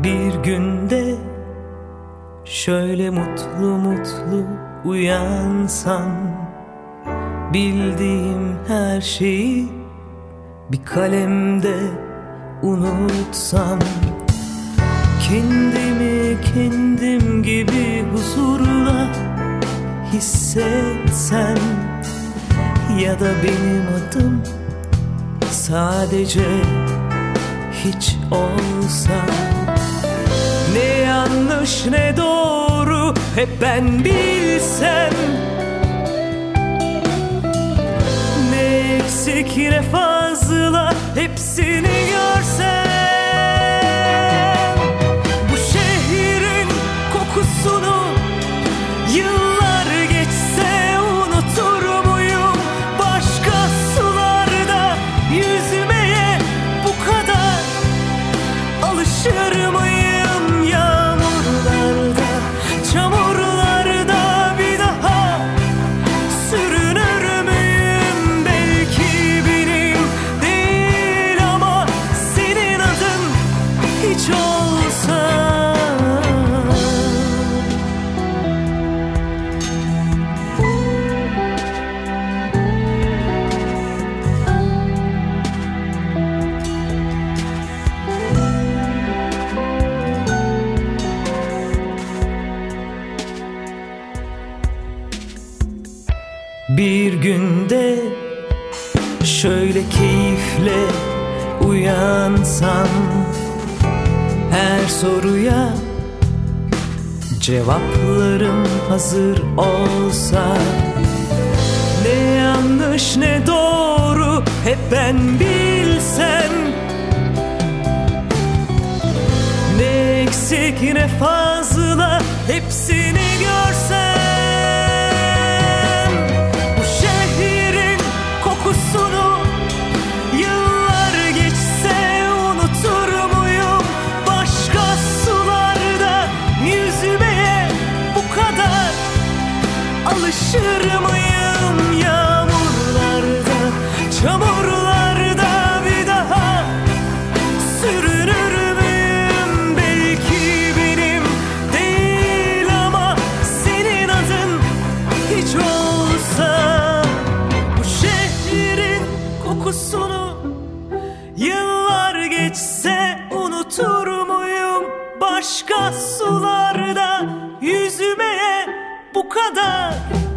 Bir günde şöyle mutlu mutlu uyansam, bildiğim her şeyi bir kalemde unutsam, kendimi kendim gibi huzurla hissetsem, ya da benim adım sadece hiç olsa. Ne yanlış ne doğru hep ben bilsem, ne eksik ne fazla hepsini görsem. Bu şehrin kokusunu yıllar geçse unutur muyum? Başka sularda yüzmeye bu kadar alışır mıyım? Yağmurlarda, çamurlarda bir daha sürünür müyüm? Belki benim değil ama senin adın hiç olsa. Bir günde şöyle keyifle uyansam, her soruya cevaplarım hazır olsa, ne yanlış ne doğru hep ben bilsem, ne eksik ne fazla hepsini görsem. Kokusunu yıllar geçse unutur muyum? Başka sularda yüzmeye bu kadar alışır mıyım? Yağmurlarda, çamurlarda bir daha sürünür müyüm? Belki benim değil ama senin adın hiç olsa. Kokusunu yıllar geçse unutur muyum? Başka sularda yüzmeye bu kadar